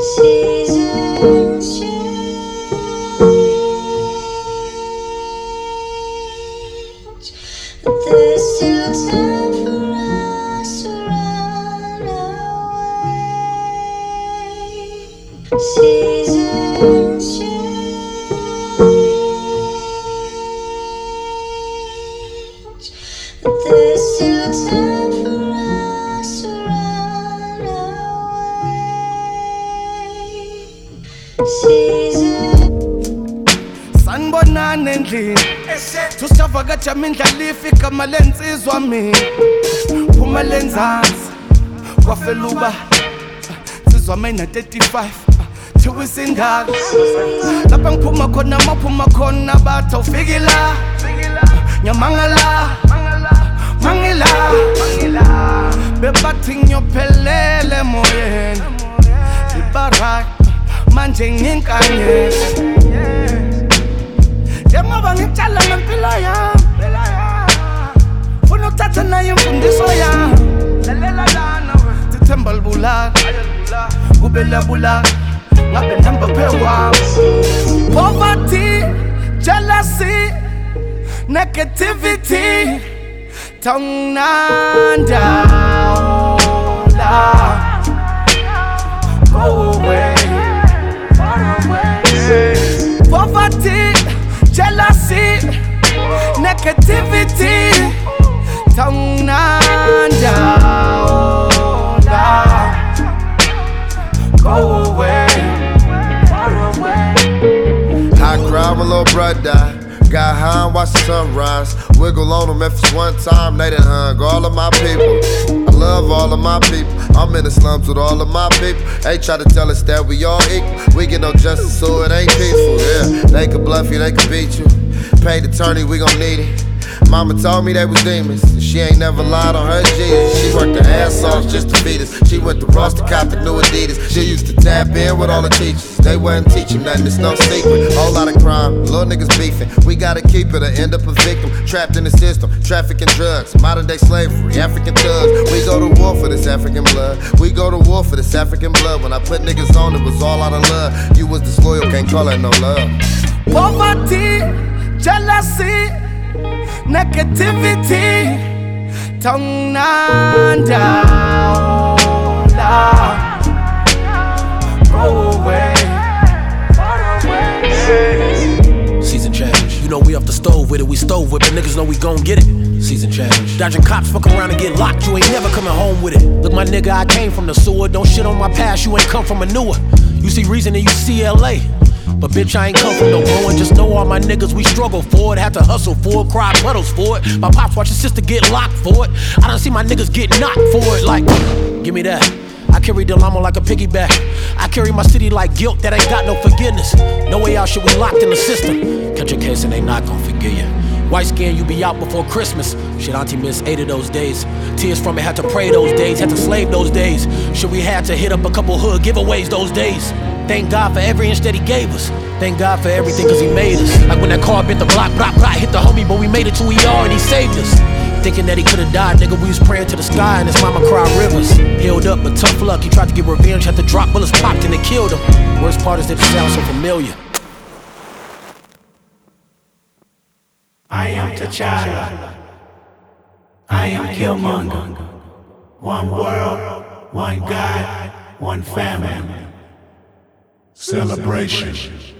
Seasons change, but there's still time for us to run away. Seasons change, but there's still time for us to run away. Sanibonani endlini tusavakatsha mindlala ifika malensizwa mina phuma lenzansi kwafela uba sizwa mina 35 thiwa isindala lapha ngiphuma khona maphuma khona bathi awufiki la nyamangala mangila bebathi ngiyophelele emoyeni ibarak manje nginkanyela njengoba ngitshala ngempilo yami funa ukuthatha nayo imfundiso yami lalela lana sithemba libulala kube labulala ngabe nihamba phekwami poverty, jealousy, negativity tongnanda go away, far away. Poverty, jealousy, negativity tongnanda go away, far away. I cried my little brother died. Got high and watched the sunrise. Wiggle on them if it's one time. They done hung all of my people. I love all of my people. I'm in the slums with all of my people. They try to tell us that we all equal. We get no justice, so it ain't peaceful. Yeah, they could bluff you, they could beat you. Paid attorney, we gon' need it. Mama told me they was demons. She ain't never lied on her Jesus. She worked her ass off just to feed us. She went to Ross to cop the new Adidas. She used to tap in with all the teachers. They wasn't teaching nothing, it's no secret. Whole lot of crime, little niggas beefing. We gotta keep it or end up a victim. Trapped in the system, trafficking drugs, modern day slavery, African thugs. We go to war for this African blood. We go to war for this African blood. When I put niggas on, it was all out of love. You was disloyal, can't call that no love. Poverty, jealousy, negativity tongnanda go away, far away. Season change. You know we off the stove with it, we stove with it. Niggas know we gon' get it. Season change. Dodging cops, fuck around and get locked. You ain't never coming home with it. Look, my nigga, I came from the sewer. Don't shit on my past, you ain't come from a newer. You see reason and you see LA. But bitch, I ain't come from no growing. Just know all my niggas, we struggle for it. Had to hustle for it, cry puddles for it. My pops watch his sister get locked for it. I done see my niggas get knocked for it. Like, give me that. I carry the llama like a piggyback. I carry my city like guilt that ain't got no forgiveness. No way out, shit, we locked in the system. Catch a case and they not gon' forgive you. White skin, you be out before Christmas. Shit, auntie missed 8 of those days. Tears from it, had to pray those days, had to slave those days. Shit, we had to hit up a couple hood giveaways those days. Thank God for every inch that he gave us. Thank God for everything cause he made us. Like when that car bit the block, hit the homie, but we made it to ER and he saved us. Thinking that he could've died, nigga, we was praying to the sky and his mama cried rivers. Healed up, but tough luck, he tried to get revenge, had to drop bullets popped and they killed him. Worst part is that it sounds so familiar. I am T'Challa. I am Killmonger. One world, one God, one family. Celebration.